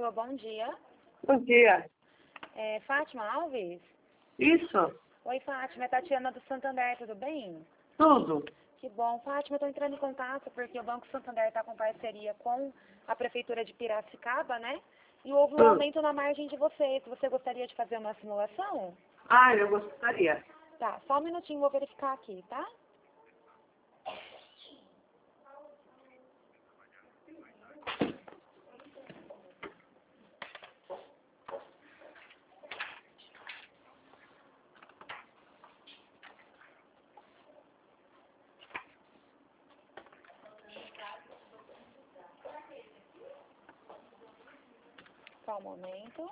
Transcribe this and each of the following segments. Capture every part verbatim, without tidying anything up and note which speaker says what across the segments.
Speaker 1: Alô, bom dia.
Speaker 2: Bom dia.
Speaker 1: É Fátima Alves?
Speaker 2: Isso,
Speaker 1: Oi, Fátima, é Tatiana do Santander, tudo bem?
Speaker 2: tudo.
Speaker 1: Que bom. Fátima, eu estou entrando em contato porque o Banco Santander está com parceria com a Prefeitura de Piracicaba, né? E houve um
Speaker 2: Hum.
Speaker 1: aumento na margem de vocês. Você gostaria de fazer uma simulação?
Speaker 2: Ah, eu gostaria.
Speaker 1: Tá, só um minutinho, vou verificar aqui, tá? Só um momento.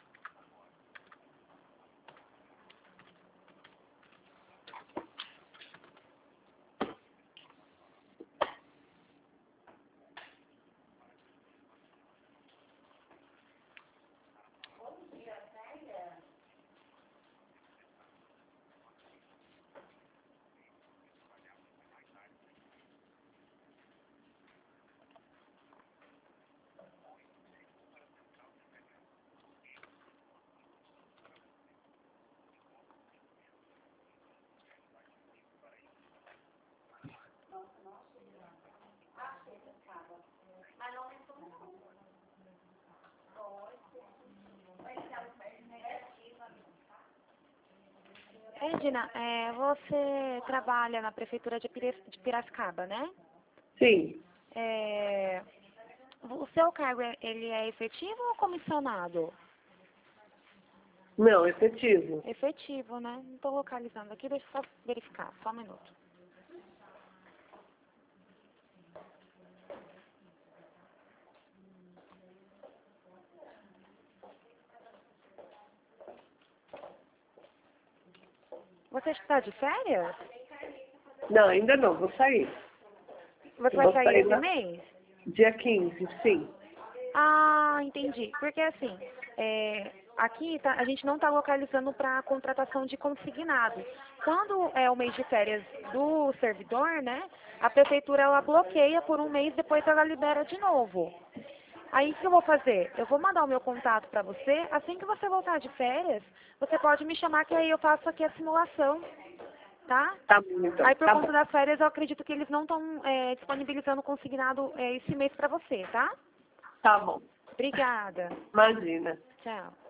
Speaker 1: Edna, é, você trabalha na Prefeitura de Pira- de Piracicaba, né?
Speaker 2: Sim.
Speaker 1: É, o seu cargo, é- ele é efetivo ou comissionado?
Speaker 2: Não, efetivo.
Speaker 1: Efetivo, né? Não estou localizando aqui, deixa eu só verificar, só um minuto. Você está de férias?
Speaker 2: Não, ainda não, vou sair.
Speaker 1: Você
Speaker 2: Eu
Speaker 1: vai
Speaker 2: vou
Speaker 1: sair
Speaker 2: sair
Speaker 1: esse
Speaker 2: na...
Speaker 1: mês?
Speaker 2: dia quinze, sim.
Speaker 1: Ah, entendi. Porque assim, é, aqui tá- a gente não está localizando para a contratação de consignado. Quando é o mês de férias do servidor, né, a prefeitura ela bloqueia por um mês, depois ela libera de novo. Aí o que eu vou fazer? Eu vou mandar o meu contato para você. Assim que você voltar de férias, você pode me chamar que aí eu faço aqui a simulação, tá?
Speaker 2: Tá bom, então.
Speaker 1: Aí por
Speaker 2: Tá
Speaker 1: conta
Speaker 2: bom.
Speaker 1: das férias eu acredito que eles não estão disponibilizando consignado é, esse mês para você, tá?
Speaker 2: Tá bom.
Speaker 1: Obrigada.
Speaker 2: Imagina.
Speaker 1: Tchau.